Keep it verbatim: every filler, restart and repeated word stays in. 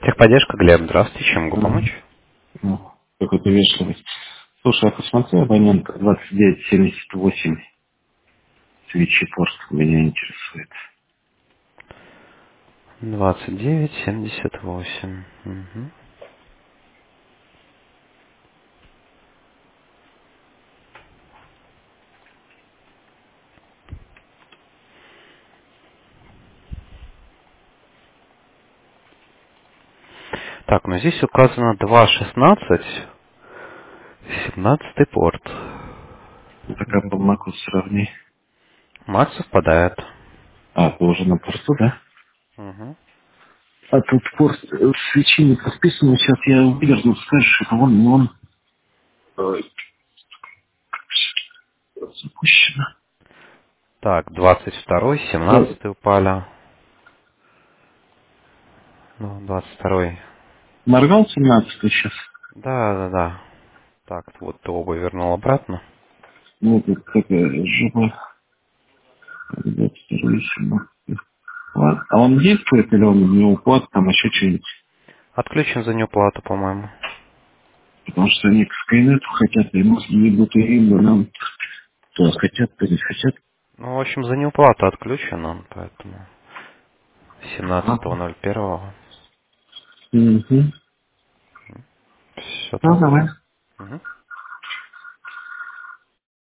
Техподдержка, Глеб, здравствуйте, чем могу Мгм. помочь? Ну, какой-то вежливый. Слушай, а посмотри, абонентка двадцать девять семьдесят восемь, свечи порт меня интересует. двадцать девять семьдесят восемь. Мгм. Так, ну здесь указано два шестнадцать, семнадцатый порт. Ну, такая по маку сравни. Мат совпадает. А, ты уже на порту, да? Мгм. А тут порт э, свечи не подписаны, сейчас я выверну, скажешь, это он, не он. Ой, запущено. Так, двадцать второй, Э, семнадцатый упали. Ну, двадцать второй. Моргал семнадцатый сейчас. Да, да, да. Так, вот ты оба вернул обратно. Ну, тут какая жопа. двадцать второй, семнадцатый. Ладно. А он действует или он не уплат, там еще что-нибудь? Отключен за неуплату, по-моему. Потому что они к Скайнету хотят, и может не будут и им, но нам то хотят, то не хотят. Ну, в общем, за неуплату отключен он, поэтому семнадцатого Ладно. ноль первого. Угу. Все Ну, так. давай. Мгм.